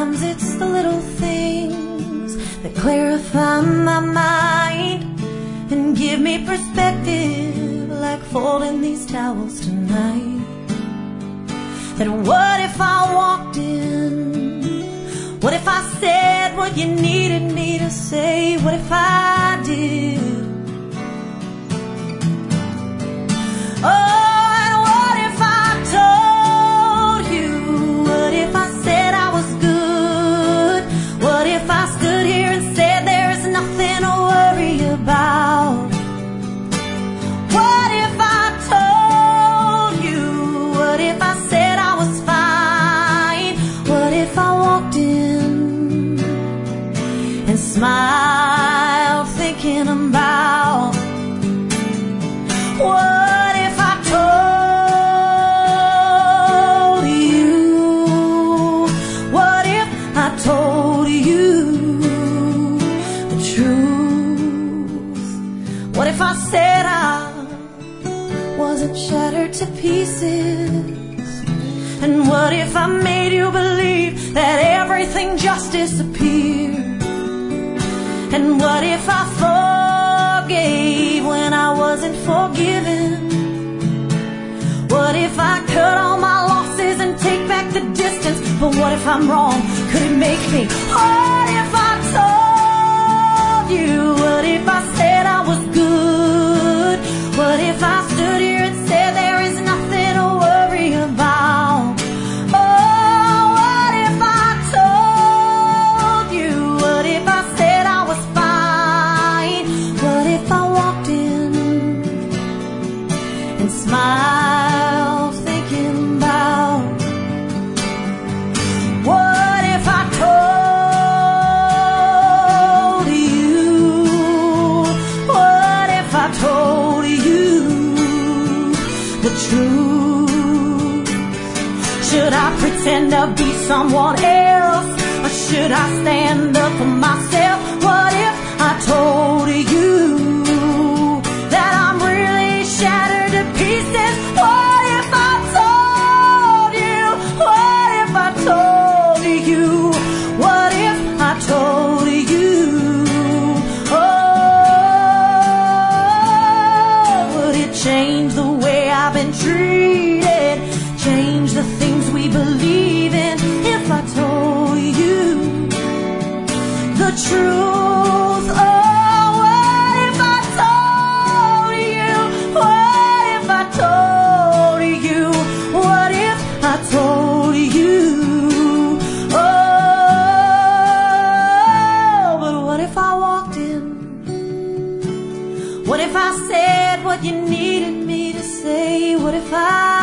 Sometimes it's the little things that clarify my mind and give me perspective, like folding these towels tonight. That what if I walked in? What if I said what you needed me to say? What if I did? Oh, and what if I told you? What if I said I was good? What if I stood here and said there's nothing to worry about? What if I told you? What if I said I was fine? What if I walked in and smiled, thinking about what if I told you? What if I told you the truth? What if I said I wasn't shattered to pieces? And what if I made you believe that everything just disappeared? And what if I forgave when I wasn't forgiven? What if I cut all my losses and take back the distance? But what if I'm wrong? Could it make me? What if I told you? What if I said I was good? What if I stood here and said there is nothing to worry about? Oh, what if I told you? What if I said I was fine? What if I walked in and smiled, thinking about what if I told you? What if I told you the truth? Should I pretend to be someone else, or should I stand up for myself? What if I told you that I'm really shattered to pieces? What if I told you? What if I told you? What if I told you? Oh, would it change the way I've been treated? Change the things we believe in if I told you the truth? Oh, what if I told you? What if I told you? What if I told you? Oh, but what if I walked in? What if I said what you needed me to say? What if I